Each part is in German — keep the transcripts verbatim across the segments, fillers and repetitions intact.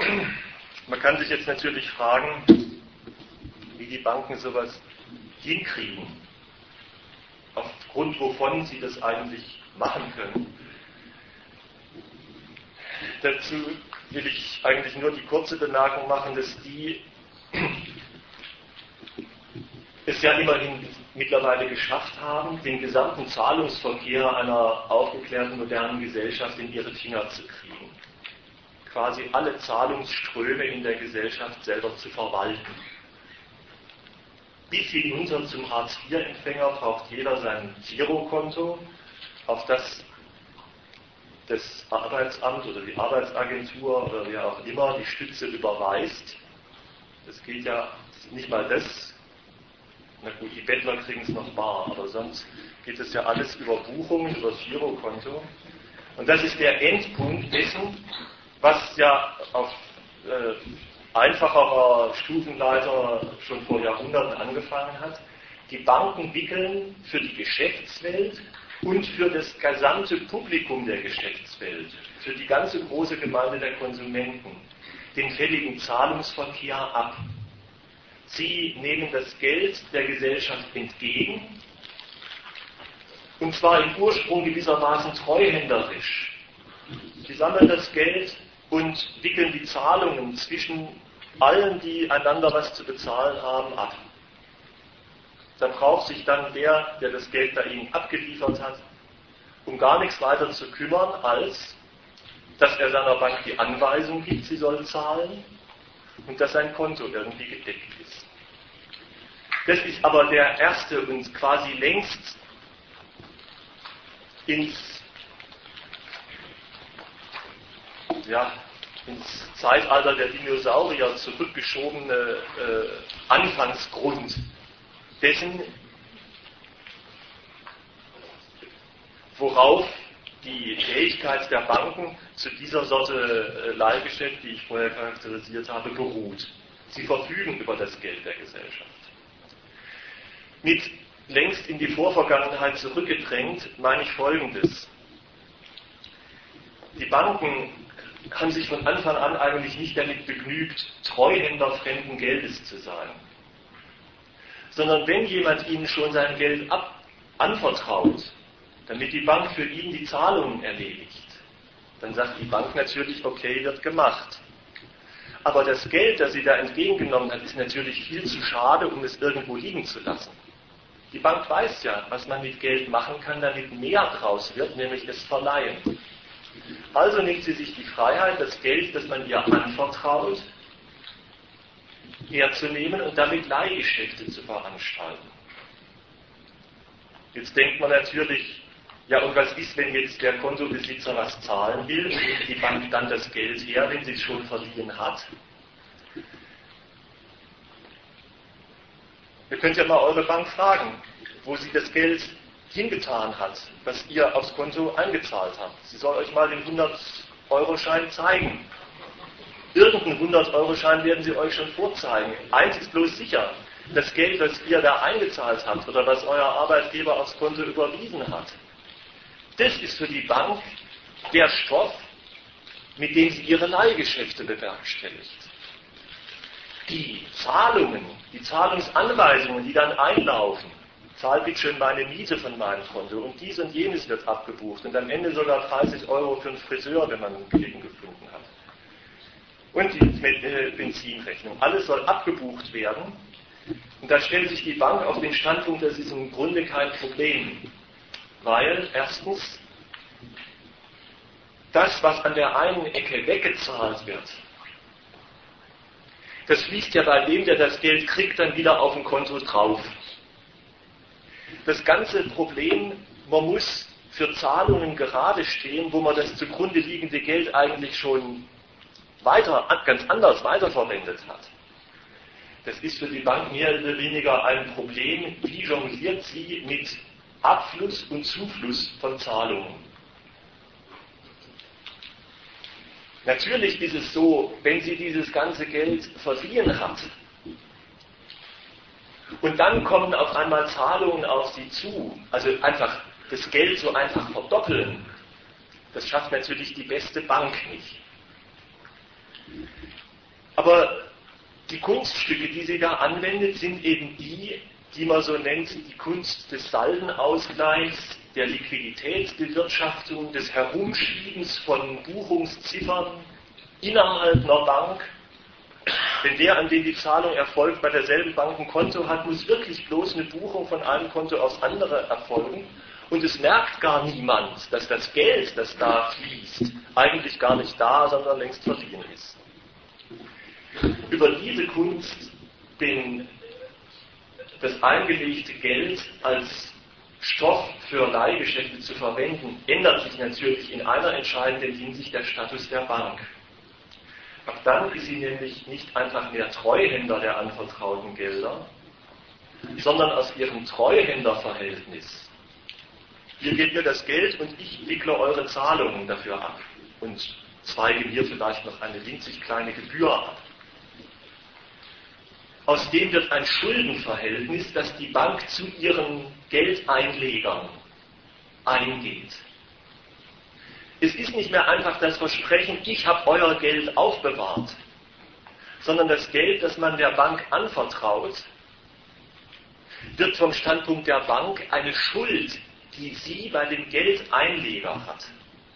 Man kann sich jetzt natürlich fragen, wie die Banken sowas hinkriegen, aufgrund wovon sie das eigentlich machen können. Dazu will ich eigentlich nur die kurze Bemerkung machen, dass die es ja immerhin mittlerweile geschafft haben, den gesamten Zahlungsverkehr einer aufgeklärten modernen Gesellschaft in ihre Finger zu kriegen. Quasi alle Zahlungsströme in der Gesellschaft selber zu verwalten. Bis hinunter zum Hartz vier Empfänger braucht jeder sein Girokonto, auf das das Arbeitsamt oder die Arbeitsagentur oder wer auch immer die Stütze überweist. Das geht ja nicht mal das. Na gut, die Bettler kriegen es noch bar, aber sonst geht es ja alles über Buchungen, über das Girokonto. Und das ist der Endpunkt dessen, was ja auf äh, einfacherer Stufenleiter schon vor Jahrhunderten angefangen hat. Die Banken wickeln für die Geschäftswelt und für das gesamte Publikum der Geschäftswelt, für die ganze große Gemeinde der Konsumenten, den fälligen Zahlungsverkehr ab. Sie nehmen das Geld der Gesellschaft entgegen, und zwar im Ursprung gewissermaßen treuhänderisch. Sie sammeln das Geld und wickeln die Zahlungen zwischen allen, die einander was zu bezahlen haben, ab. Da braucht sich dann der, der das Geld bei Ihnen abgeliefert hat, um gar nichts weiter zu kümmern, als dass er seiner Bank die Anweisung gibt, sie soll zahlen, und dass sein Konto irgendwie gedeckt ist. Das ist aber der erste und quasi längst ins, ja, ins Zeitalter der Dinosaurier zurückgeschobene äh, Anfangsgrund dessen, worauf die Fähigkeit der Banken zu dieser Sorte äh, Leihgeschäft, die ich vorher charakterisiert habe, beruht. Sie verfügen über das Geld der Gesellschaft. Mit längst in die Vorvergangenheit zurückgedrängt meine ich Folgendes. Die Banken haben sich von Anfang an eigentlich nicht damit begnügt, Treuhänder fremden Geldes zu sein. Sondern wenn jemand ihnen schon sein Geld ab anvertraut, damit die Bank für ihn die Zahlungen erledigt, dann sagt die Bank natürlich, okay, wird gemacht. Aber das Geld, das sie da entgegengenommen hat, ist natürlich viel zu schade, um es irgendwo liegen zu lassen. Die Bank weiß ja, was man mit Geld machen kann, damit mehr draus wird, nämlich es verleihen. Also nimmt sie sich die Freiheit, das Geld, das man ihr anvertraut, herzunehmen und damit Leihgeschäfte zu veranstalten. Jetzt denkt man natürlich, ja, und was ist, wenn jetzt der Kontobesitzer was zahlen will und nimmt die Bank dann das Geld her, wenn sie es schon verliehen hat? Ihr könnt ja mal eure Bank fragen, wo sie das Geld hingetan hat, was ihr aufs Konto eingezahlt habt. Sie soll euch mal den hundert-Euro-Schein zeigen. Irgendeinen hundert-Euro-Schein werden sie euch schon vorzeigen. Eins ist bloß sicher, das Geld, was ihr da eingezahlt habt oder was euer Arbeitgeber aufs Konto überwiesen hat, das ist für die Bank der Stoff, mit dem sie ihre Leihgeschäfte bewerkstelligt. Die Zahlungen, die Zahlungsanweisungen, die dann einlaufen, zahl bitte schön meine Miete von meinem Konto und dies und jenes wird abgebucht und am Ende sogar dreißig Euro für einen Friseur, wenn man einen Kollegen gefunden hat. Und die Benzinrechnung. Alles soll abgebucht werden. Und da stellt sich die Bank auf den Standpunkt, das ist im Grunde kein Problem. Weil erstens, das, was an der einen Ecke weggezahlt wird, das fließt ja bei dem, der das Geld kriegt, dann wieder auf dem Konto drauf. Das ganze Problem, man muss für Zahlungen gerade stehen, wo man das zugrunde liegende Geld eigentlich schon weiter, ganz anders weiterverwendet hat. Das ist für die Bank mehr oder weniger ein Problem, wie jongliert sie mit Abfluss und Zufluss von Zahlungen. Natürlich ist es so, wenn sie dieses ganze Geld verliehen hat und dann kommen auf einmal Zahlungen auf sie zu, also einfach das Geld so einfach verdoppeln, das schafft natürlich die beste Bank nicht. Aber die Kunststücke, die sie da anwendet, sind eben die, die man so nennt, die Kunst des Saldenausgleichs, der Liquiditätsbewirtschaftung, des Herumschiebens von Buchungsziffern innerhalb einer Bank. Denn der, an den die Zahlung erfolgt, bei derselben Bank ein Konto hat, muss wirklich bloß eine Buchung von einem Konto aufs andere erfolgen. Und es merkt gar niemand, dass das Geld, das da fließt, eigentlich gar nicht da, sondern längst verliehen ist. Über diese Kunst, den, das eingelegte Geld als Stoff für Leihgeschäfte zu verwenden, ändert sich natürlich in einer entscheidenden Hinsicht der Status der Bank. Ab dann ist sie nämlich nicht einfach mehr Treuhänder der anvertrauten Gelder, sondern aus ihrem Treuhänderverhältnis. Ihr gebt mir das Geld und ich wickle eure Zahlungen dafür ab und zweige mir vielleicht noch eine winzig kleine Gebühr ab. Aus dem wird ein Schuldenverhältnis, das die Bank zu ihren Geldeinlegern eingeht. Es ist nicht mehr einfach das Versprechen, ich habe euer Geld aufbewahrt, sondern das Geld, das man der Bank anvertraut, wird vom Standpunkt der Bank eine Schuld, die sie bei dem Geldeinleger hat.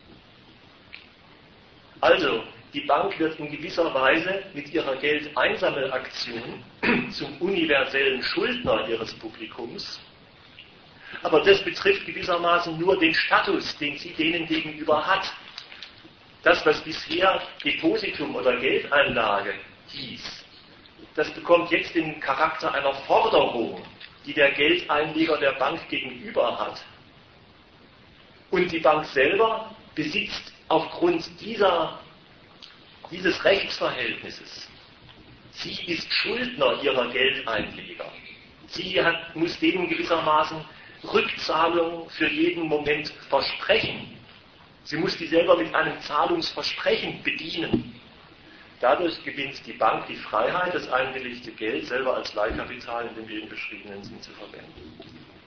Also, die Bank wird in gewisser Weise mit ihrer Geldeinsammelaktion zum universellen Schuldner ihres Publikums, aber das betrifft gewissermaßen nur den Status, den sie denen gegenüber hat. Das, was bisher Depositum oder Geldeinlage hieß, das bekommt jetzt den Charakter einer Forderung, die der Geldeinleger der Bank gegenüber hat. Und die Bank selber besitzt aufgrund dieser, dieses Rechtsverhältnisses, sie ist Schuldner ihrer Geldeinleger. Sie hat, muss denen gewissermaßen Rückzahlung für jeden Moment versprechen. Sie muss die selber mit einem Zahlungsversprechen bedienen. Dadurch gewinnt die Bank die Freiheit, das eingelegte Geld selber als Leihkapital in dem eben beschriebenen Sinn zu verwenden.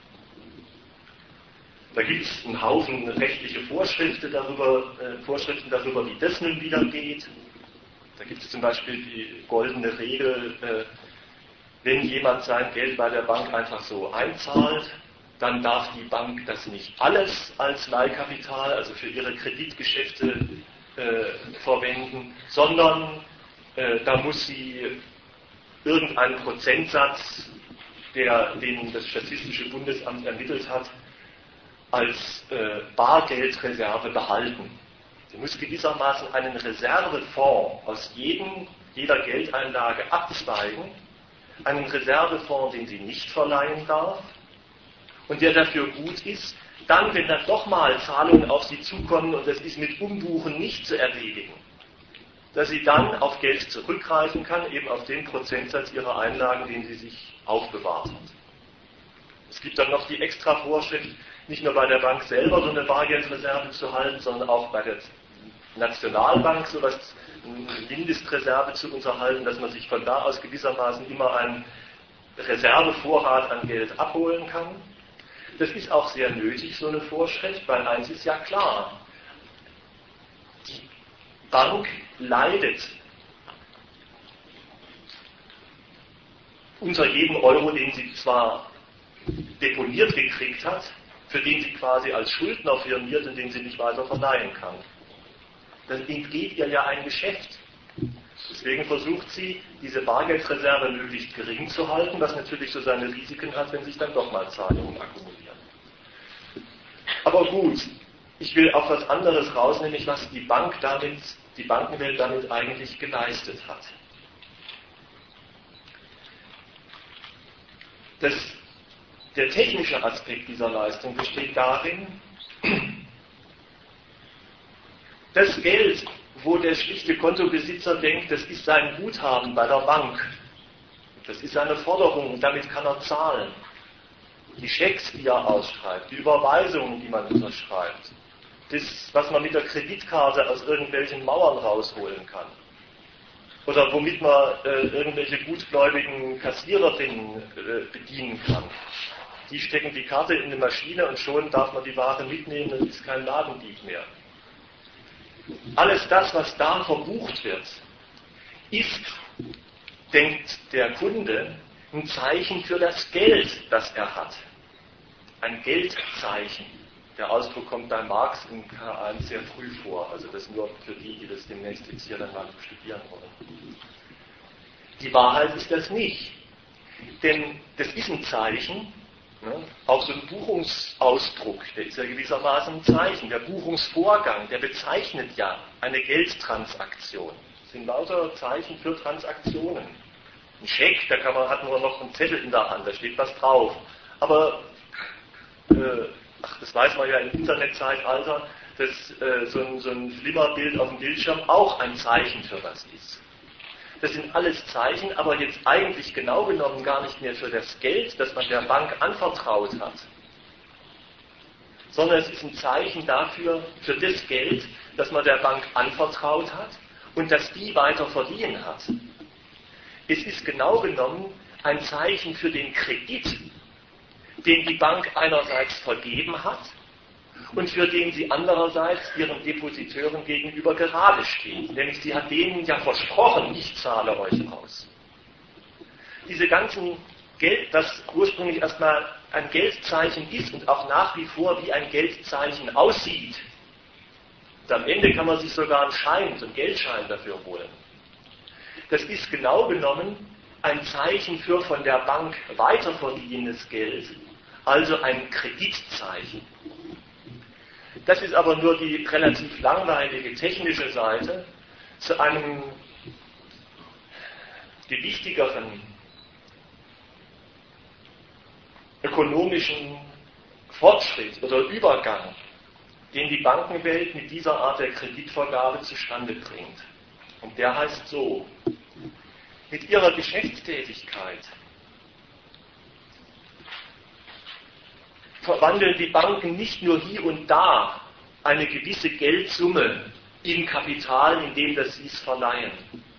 Da gibt es einen Haufen rechtliche Vorschriften darüber, äh, Vorschriften darüber, wie das nun wieder geht. Da gibt es zum Beispiel die goldene Regel, äh, wenn jemand sein Geld bei der Bank einfach so einzahlt, dann darf die Bank das nicht alles als Leihkapital, also für ihre Kreditgeschäfte äh, verwenden, sondern äh, da muss sie irgendeinen Prozentsatz, der, den das Statistische Bundesamt ermittelt hat, als äh, Bargeldreserve behalten. Sie muss gewissermaßen einen Reservefonds aus jedem, jeder Geldeinlage abzweigen, einen Reservefonds, den sie nicht verleihen darf und der dafür gut ist, dann, wenn dann doch mal Zahlungen auf sie zukommen und das ist mit Umbuchen nicht zu erledigen, dass sie dann auf Geld zurückgreifen kann, eben auf den Prozentsatz ihrer Einlagen, den sie sich aufbewahrt hat. Es gibt dann noch die extra Vorschrift, nicht nur bei der Bank selber so eine Bargeldreserve zu halten, sondern auch bei der Nationalbank so etwas, eine Mindestreserve zu unterhalten, dass man sich von da aus gewissermaßen immer einen Reservevorrat an Geld abholen kann. Das ist auch sehr nötig, so eine Vorschrift, weil eins ist ja klar, die Bank leidet unter jedem Euro, den sie zwar deponiert gekriegt hat, für den sie quasi als Schuldner firmiert und den sie nicht weiter verleihen kann. Dann entgeht ihr ja ein Geschäft. Deswegen versucht sie, diese Bargeldreserve möglichst gering zu halten, was natürlich so seine Risiken hat, wenn sich dann doch mal Zahlungen akkumulieren. Aber gut, ich will auf was anderes raus, nämlich was die Bank damit, die Bankenwelt damit eigentlich geleistet hat. Das, der technische Aspekt dieser Leistung besteht darin, das Geld, wo der schlichte Kontobesitzer denkt, das ist sein Guthaben bei der Bank, das ist seine Forderung, damit kann er zahlen. Die Schecks, die er ausschreibt, die Überweisungen, die man unterschreibt, das, was man mit der Kreditkarte aus irgendwelchen Mauern rausholen kann. Oder womit man äh, irgendwelche gutgläubigen Kassiererinnen äh, bedienen kann. Die stecken die Karte in eine Maschine und schon darf man die Ware mitnehmen und ist kein Ladendieb mehr. Alles das, was da verbucht wird, ist, denkt der Kunde, ein Zeichen für das Geld, das er hat. Ein Geldzeichen. Der Ausdruck kommt bei Marx in K eins sehr früh vor, also das nur für die, die das demnächst jetzt hier dann mal studieren wollen. Die Wahrheit ist das nicht. Denn das ist ein Zeichen, ne? Auch so ein Buchungsausdruck, der ist ja gewissermaßen ein Zeichen. Der Buchungsvorgang, der bezeichnet ja eine Geldtransaktion. Das sind lauter Zeichen für Transaktionen. Ein Scheck, da kann man, hat man noch einen Zettel in der Hand, da steht was drauf. Aber äh, ach, das weiß man ja im Internetzeitalter, dass äh, so, ein, so ein Flimmerbild auf dem Bildschirm auch ein Zeichen für was ist. Das sind alles Zeichen, aber jetzt eigentlich genau genommen gar nicht mehr für das Geld, das man der Bank anvertraut hat, sondern es ist ein Zeichen dafür, für das Geld, das man der Bank anvertraut hat und das die weiter verliehen hat. Es ist genau genommen ein Zeichen für den Kredit, den die Bank einerseits vergeben hat und für den sie andererseits ihren Depositeuren gegenüber gerade steht. Nämlich sie hat denen ja versprochen, ich zahle euch aus. Diese ganzen Geld, das ursprünglich erstmal ein Geldzeichen ist und auch nach wie vor wie ein Geldzeichen aussieht. Und am Ende kann man sich sogar einen Schein, so einen Geldschein dafür holen. Das ist genau genommen ein Zeichen für von der Bank weiterverliehenes Geld, also ein Kreditzeichen. Das ist aber nur die relativ langweilige technische Seite zu einem gewichtigeren ökonomischen Fortschritt oder Übergang, den die Bankenwelt mit dieser Art der Kreditvergabe zustande bringt. Und der heißt so: Mit ihrer Geschäftstätigkeit verwandeln die Banken nicht nur hier und da eine gewisse Geldsumme in Kapital, indem das sie es verleihen,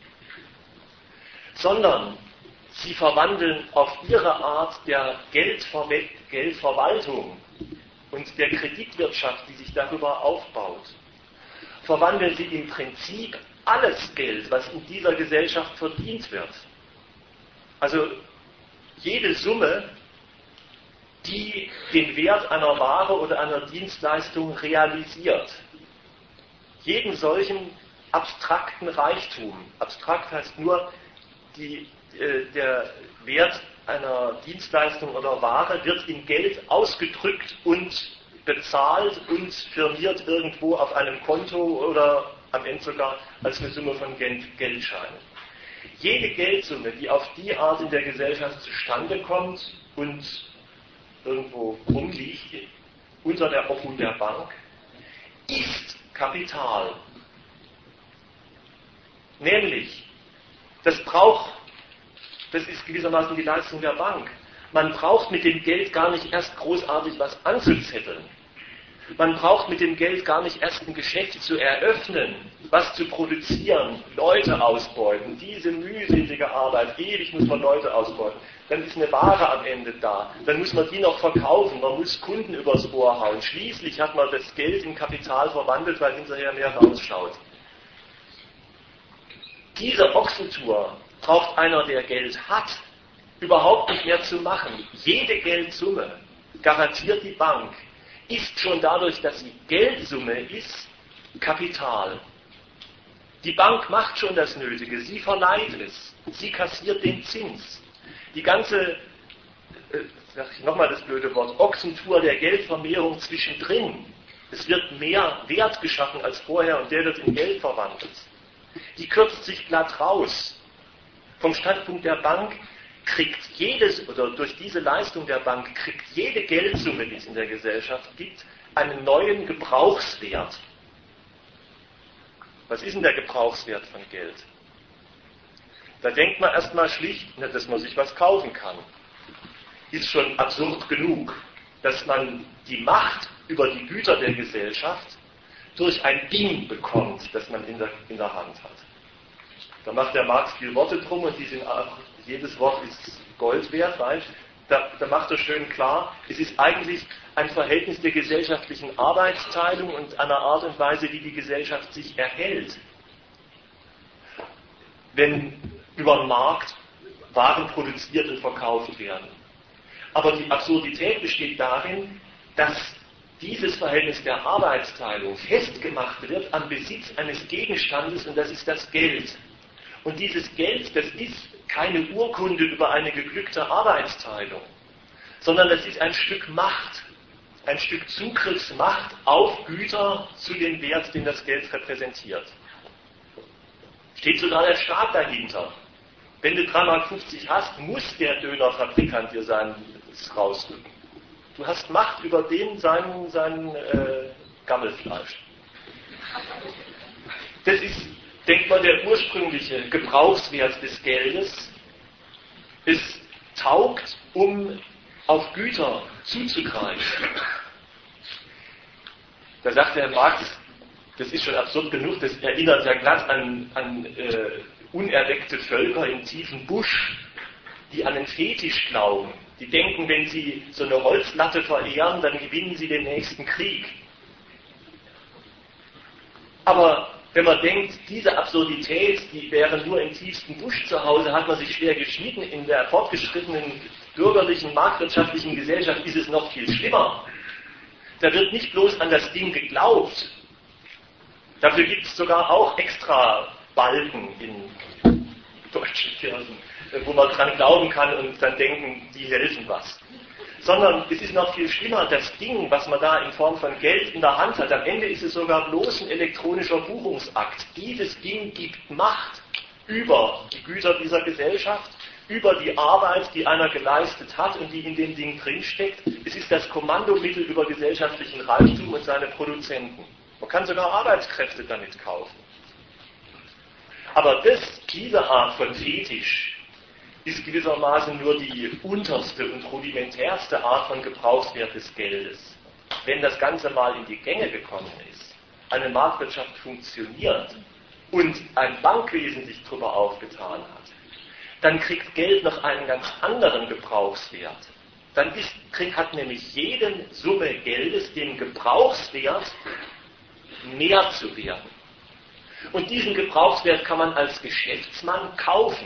sondern sie verwandeln auf ihre Art der Geldver- Geldverwaltung und der Kreditwirtschaft, die sich darüber aufbaut, verwandeln sie im Prinzip alles Geld, was in dieser Gesellschaft verdient wird. Also jede Summe, die den Wert einer Ware oder einer Dienstleistung realisiert. Jeden solchen abstrakten Reichtum. Abstrakt heißt nur, die, äh, der Wert einer Dienstleistung oder Ware wird in Geld ausgedrückt und bezahlt und firmiert irgendwo auf einem Konto oder am Ende sogar als eine Summe von Geldscheinen. Jede Geldsumme, die auf die Art in der Gesellschaft zustande kommt und irgendwo rumliegt, unter der Obhut der Bank, ist Kapital. Nämlich, das braucht, das ist gewissermaßen die Leistung der Bank. Man braucht mit dem Geld gar nicht erst großartig was anzuzetteln. Man braucht mit dem Geld gar nicht erst ein Geschäft zu eröffnen, was zu produzieren, Leute ausbeuten, diese mühselige Arbeit, ewig muss man Leute ausbeuten. Dann ist eine Ware am Ende da, dann muss man die noch verkaufen, man muss Kunden übers Ohr hauen. Schließlich hat man das Geld in Kapital verwandelt, weil hinterher mehr rausschaut. Diese Ochsentour braucht einer, der Geld hat, überhaupt nicht mehr zu machen. Jede Geldsumme, garantiert die Bank, ist schon dadurch, dass sie Geldsumme ist, Kapital. Die Bank macht schon das Nötige, sie verleiht es, sie kassiert den Zins. Die ganze, äh, sag ich nochmal das blöde Wort, Ochsentour der Geldvermehrung zwischendrin. Es wird mehr Wert geschaffen als vorher und der wird in Geld verwandelt. Die kürzt sich glatt raus. Vom Standpunkt der Bank kriegt jedes, oder durch diese Leistung der Bank, kriegt jede Geldsumme, die es in der Gesellschaft gibt, einen neuen Gebrauchswert. Was ist denn der Gebrauchswert von Geld? Da denkt man erstmal schlicht, dass man sich was kaufen kann. Ist schon absurd genug, dass man die Macht über die Güter der Gesellschaft durch ein Ding bekommt, das man in der, in der Hand hat. Da macht der Marx viel Worte drum und die sind auch, jedes Wort ist Gold wert, weißt? Da, da macht er schön klar, es ist eigentlich ein Verhältnis der gesellschaftlichen Arbeitsteilung und einer Art und Weise, wie die Gesellschaft sich erhält. wenn über den Markt Waren produziert und verkauft werden. Aber die Absurdität besteht darin, dass dieses Verhältnis der Arbeitsteilung festgemacht wird am Besitz eines Gegenstandes, und das ist das Geld. Und dieses Geld, das ist keine Urkunde über eine geglückte Arbeitsteilung, sondern das ist ein Stück Macht, ein Stück Zugriffsmacht auf Güter zu dem Wert, den das Geld repräsentiert. Steht sogar der Staat dahinter. Wenn du drei Mark fünfzig hast, muss der Dönerfabrikant dir seinen rausrücken. Du hast Macht über den sein, sein äh, Gammelfleisch. Das ist, denkt man, der ursprüngliche Gebrauchswert des Geldes. Es taugt, um auf Güter zuzugreifen. Da sagt der Marx, das ist schon absurd genug, das erinnert ja glatt an, an äh, unerweckte Völker im tiefen Busch, die an den Fetisch glauben. Die denken, wenn sie so eine Holzlatte verehren, dann gewinnen sie den nächsten Krieg. Aber wenn man denkt, diese Absurdität, die wäre nur im tiefsten Busch zu Hause, hat man sich schwer geschnitten. In der fortgeschrittenen bürgerlichen, marktwirtschaftlichen Gesellschaft ist es noch viel schlimmer. Da wird nicht bloß an das Ding geglaubt. Dafür gibt es sogar auch extra Balken in deutschen Kirchen, wo man dran glauben kann und dann denken, die helfen was. Sondern es ist noch viel schlimmer, das Ding, was man da in Form von Geld in der Hand hat, am Ende ist es sogar bloß ein elektronischer Buchungsakt. Dieses Ding gibt Macht über die Güter dieser Gesellschaft, über die Arbeit, die einer geleistet hat und die in dem Ding drinsteckt. Es ist das Kommandomittel über gesellschaftlichen Reichtum und seine Produzenten. Man kann sogar Arbeitskräfte damit kaufen. Aber das, diese Art von Fetisch ist gewissermaßen nur die unterste und rudimentärste Art von Gebrauchswert des Geldes. Wenn das Ganze mal in die Gänge gekommen ist, eine Marktwirtschaft funktioniert und ein Bankwesen sich darüber aufgetan hat, dann kriegt Geld noch einen ganz anderen Gebrauchswert. Dann ist, kriegt, hat nämlich jede Summe Geldes den Gebrauchswert, mehr zu werden. Und diesen Gebrauchswert kann man als Geschäftsmann kaufen.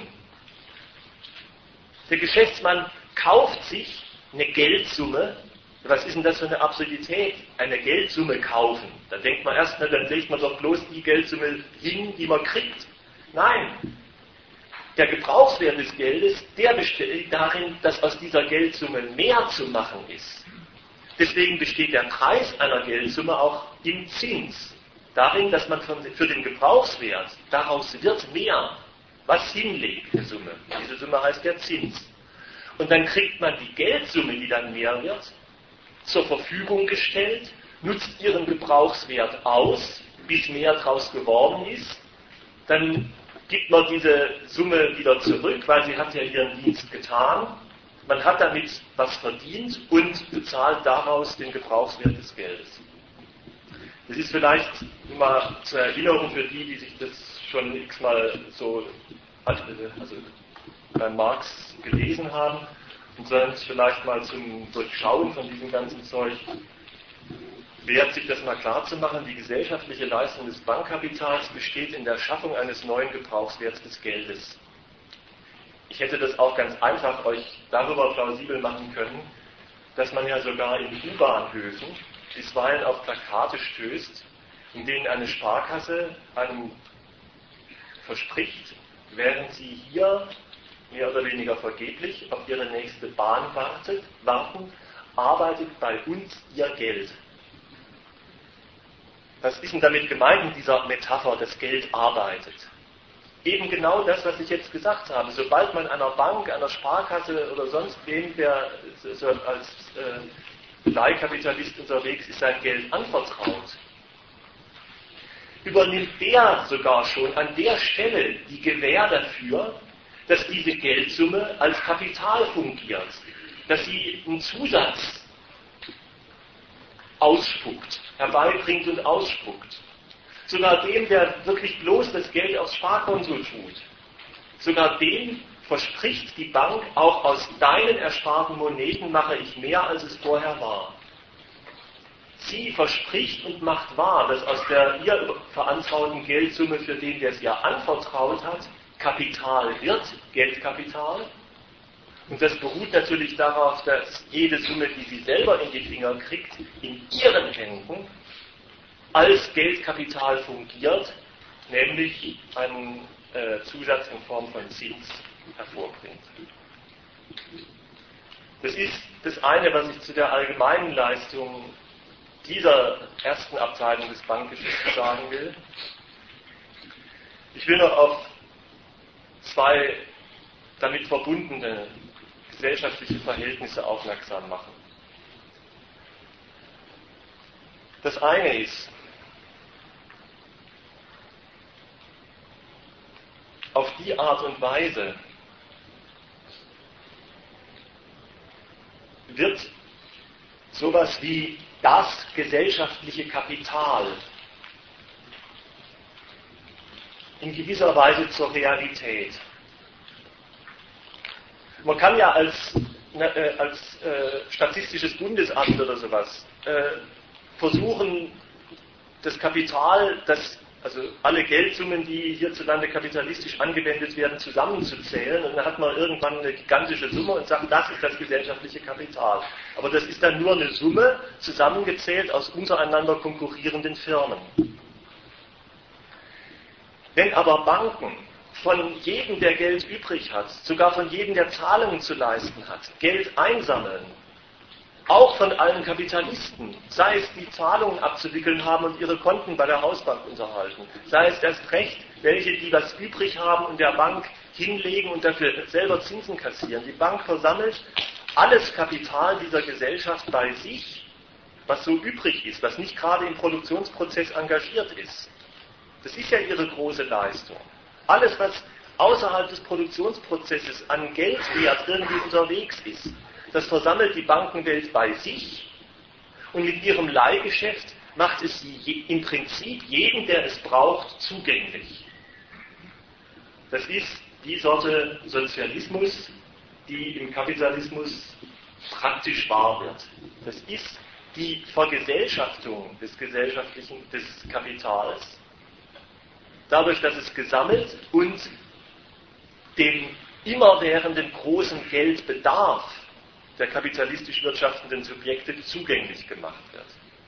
Der Geschäftsmann kauft sich eine Geldsumme. Was ist denn das für eine Absurdität? Eine Geldsumme kaufen. Da denkt man erst, na, dann legt man doch bloß die Geldsumme hin, die man kriegt. Nein. Der Gebrauchswert des Geldes, der besteht darin, dass aus dieser Geldsumme mehr zu machen ist. Deswegen besteht der Preis einer Geldsumme auch im Zins. Darin, dass man für den Gebrauchswert, daraus wird mehr, was hinlegt, eine Summe. Diese Summe heißt der Zins. Und dann kriegt man die Geldsumme, die dann mehr wird, zur Verfügung gestellt, nutzt ihren Gebrauchswert aus, bis mehr draus geworden ist. Dann gibt man diese Summe wieder zurück, weil sie hat ja ihren Dienst getan. Man hat damit was verdient und bezahlt daraus den Gebrauchswert des Geldes. Das ist vielleicht mal zur Erinnerung für die, die sich das schon x-mal so also bei Marx gelesen haben und sollen sich vielleicht mal zum Durchschauen von diesem ganzen Zeug wert, sich das mal klar zu machen. Die gesellschaftliche Leistung des Bankkapitals besteht in der Schaffung eines neuen Gebrauchswerts des Geldes. Ich hätte das auch ganz einfach euch darüber plausibel machen können, dass man ja sogar in U-Bahnhöfen bisweilen auf Plakate stößt, in denen eine Sparkasse einem verspricht, während sie hier mehr oder weniger vergeblich auf ihre nächste Bahn wartet, warten, arbeitet bei uns ihr Geld. Was ist denn damit gemeint in dieser Metapher, das Geld arbeitet? Eben genau das, was ich jetzt gesagt habe. Sobald man einer Bank, einer Sparkasse oder sonst wem, der so als äh, Leihkapitalist unterwegs ist, sein Geld anvertraut, übernimmt der sogar schon an der Stelle die Gewähr dafür, dass diese Geldsumme als Kapital fungiert, dass sie einen Zusatz ausspuckt, herbeibringt und ausspuckt. Sogar dem, der wirklich bloß das Geld aufs Sparkonto tut, sogar dem verspricht die Bank, auch aus deinen ersparten Moneten mache ich mehr, als es vorher war. Sie verspricht und macht wahr, dass aus der ihr verantrauten Geldsumme für den, der es ihr anvertraut hat, Kapital wird Geldkapital. Und das beruht natürlich darauf, dass jede Summe, die sie selber in die Finger kriegt, in ihren Händen als Geldkapital fungiert, nämlich einen äh, Zusatz in Form von Zins hervorbringt. Das ist das eine, was ich zu der allgemeinen Leistung dieser ersten Abteilung des Bankgeschäfts sagen will. Ich will noch auf zwei damit verbundene gesellschaftliche Verhältnisse aufmerksam machen. Das eine ist, auf die Art und Weise wird sowas wie das gesellschaftliche Kapital in gewisser Weise zur Realität. Man kann ja als, äh, als äh, Statistisches Bundesamt oder sowas äh, versuchen, das Kapital, das, also alle Geldsummen, die hierzulande kapitalistisch angewendet werden, zusammenzuzählen, und dann hat man irgendwann eine gigantische Summe und sagt, das ist das gesellschaftliche Kapital. Aber das ist dann nur eine Summe, zusammengezählt aus untereinander konkurrierenden Firmen. Wenn aber Banken von jedem, der Geld übrig hat, sogar von jedem, der Zahlungen zu leisten hat, Geld einsammeln, auch von allen Kapitalisten, sei es die Zahlungen abzuwickeln haben und ihre Konten bei der Hausbank unterhalten, sei es erst recht welche, die was übrig haben und der Bank hinlegen und dafür selber Zinsen kassieren. Die Bank versammelt alles Kapital dieser Gesellschaft bei sich, was so übrig ist, was nicht gerade im Produktionsprozess engagiert ist. Das ist ja ihre große Leistung. Alles, was außerhalb des Produktionsprozesses an Geldwert irgendwie unterwegs ist, das versammelt die Bankenwelt bei sich und mit ihrem Leihgeschäft macht es sie im Prinzip jedem, der es braucht, zugänglich. Das ist die Sorte Sozialismus, die im Kapitalismus praktisch wahr wird. Das ist die Vergesellschaftung des gesellschaftlichen, des Kapitals, dadurch, dass es gesammelt und dem immerwährenden großen Geldbedarf der kapitalistisch wirtschaftenden Subjekte zugänglich gemacht wird.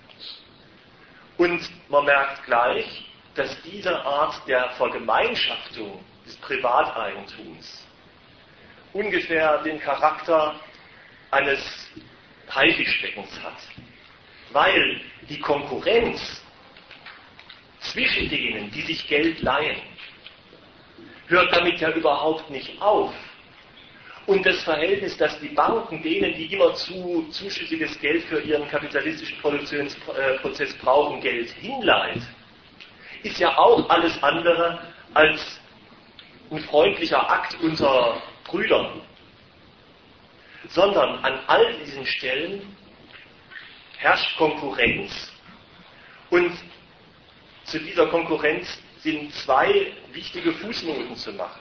Und man merkt gleich, dass diese Art der Vergemeinschaftung des Privateigentums ungefähr den Charakter eines Haifischbeckens hat. Weil die Konkurrenz zwischen denen, die sich Geld leihen, hört damit ja überhaupt nicht auf. Und das Verhältnis, dass die Banken denen, die immer zu zuschüssiges Geld für ihren kapitalistischen Produktionsprozess brauchen, Geld hinleiht, ist ja auch alles andere als ein freundlicher Akt unter Brüdern. Sondern an all diesen Stellen herrscht Konkurrenz, und zu dieser Konkurrenz sind zwei wichtige Fußnoten zu machen.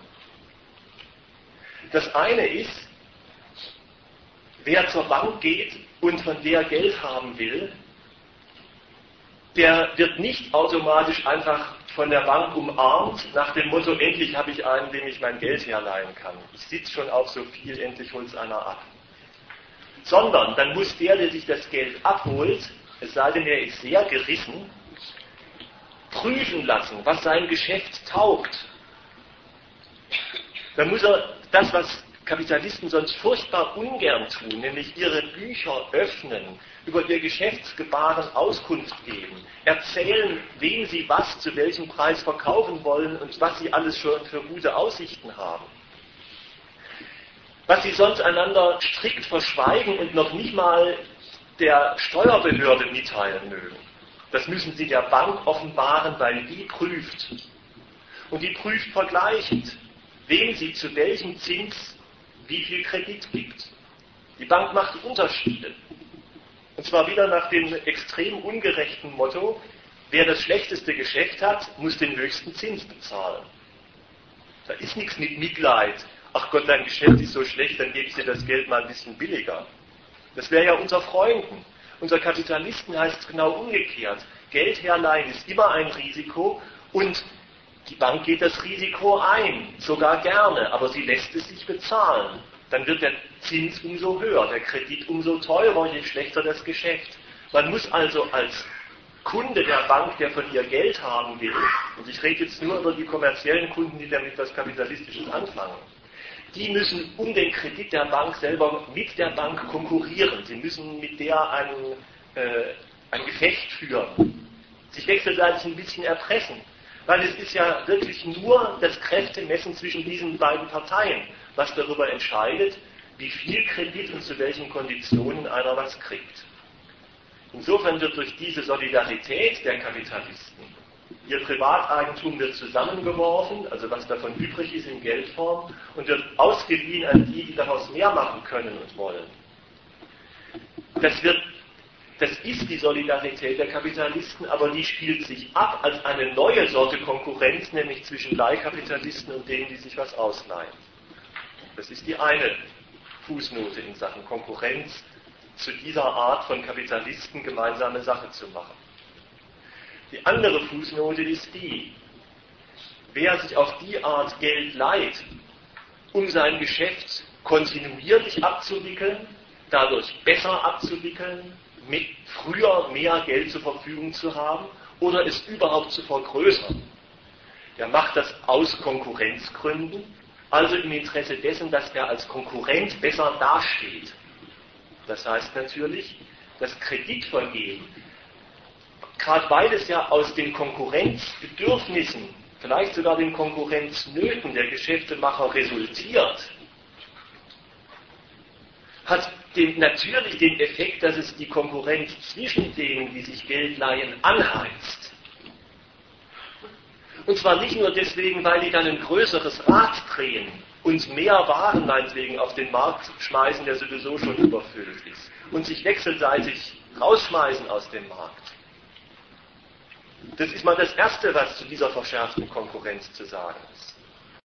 Das eine ist, wer zur Bank geht und von der Geld haben will, der wird nicht automatisch einfach von der Bank umarmt, nach dem Motto, endlich habe ich einen, dem ich mein Geld herleihen kann. Ich sitze schon auf so viel, endlich holt es einer ab. Sondern dann muss der, der sich das Geld abholt, es sei denn, er ist sehr gerissen, prüfen lassen, was sein Geschäft taugt. Dann muss er das, was Kapitalisten sonst furchtbar ungern tun, nämlich ihre Bücher öffnen, über ihr Geschäftsgebaren Auskunft geben, erzählen, wem sie was zu welchem Preis verkaufen wollen und was sie alles schon für gute Aussichten haben. Was sie sonst einander strikt verschweigen und noch nicht mal der Steuerbehörde mitteilen mögen. Das müssen sie der Bank offenbaren, weil die prüft. Und die prüft vergleichend, wem sie zu welchem Zins wie viel Kredit gibt. Die Bank macht Unterschiede. Und zwar wieder nach dem extrem ungerechten Motto, wer das schlechteste Geschäft hat, muss den höchsten Zins bezahlen. Da ist nichts mit Mitleid. Ach Gott, dein Geschäft ist so schlecht, dann gebe ich dir das Geld mal ein bisschen billiger. Das wäre ja unter Freunden. Unter Kapitalisten heißt es genau umgekehrt. Geld herleihen ist immer ein Risiko und Die Bank geht das Risiko ein, sogar gerne, aber sie lässt es sich bezahlen. Dann wird der Zins umso höher, der Kredit umso teurer, je schlechter das Geschäft. Man muss also als Kunde der Bank, der von ihr Geld haben will, und ich rede jetzt nur über die kommerziellen Kunden, die damit was Kapitalistisches anfangen, die müssen um den Kredit der Bank selber mit der Bank konkurrieren. Sie müssen mit der ein, äh, ein Gefecht führen, sich wechselseitig ein bisschen erpressen. Weil es ist ja wirklich nur das Kräftemessen zwischen diesen beiden Parteien, was darüber entscheidet, wie viel Kredit und zu welchen Konditionen einer was kriegt. Insofern wird durch diese Solidarität der Kapitalisten, ihr Privateigentum wird zusammengeworfen, also was davon übrig ist in Geldform, und wird ausgeliehen an die, die daraus mehr machen können und wollen. Das wird Das ist die Solidarität der Kapitalisten, aber die spielt sich ab als eine neue Sorte Konkurrenz, nämlich zwischen Leihkapitalisten und denen, die sich was ausleihen. Das ist die eine Fußnote in Sachen Konkurrenz, zu dieser Art von Kapitalisten gemeinsame Sache zu machen. Die andere Fußnote ist die: Wer sich auf die Art Geld leiht, um sein Geschäft kontinuierlich abzuwickeln, dadurch besser abzuwickeln, mit früher mehr Geld zur Verfügung zu haben oder es überhaupt zu vergrößern. Der macht das aus Konkurrenzgründen, also im Interesse dessen, dass er als Konkurrent besser dasteht. Das heißt natürlich, das Kreditvergeben, gerade weil es ja aus den Konkurrenzbedürfnissen, vielleicht sogar den Konkurrenznöten der Geschäftemacher resultiert, hat den, natürlich den Effekt, dass es die Konkurrenz zwischen denen, die sich Geld leihen, anheizt. Und zwar nicht nur deswegen, weil die dann ein größeres Rad drehen und mehr Waren meinetwegen auf den Markt schmeißen, der sowieso schon überfüllt ist, und sich wechselseitig rausschmeißen aus dem Markt. Das ist mal das Erste, was zu dieser verschärften Konkurrenz zu sagen ist.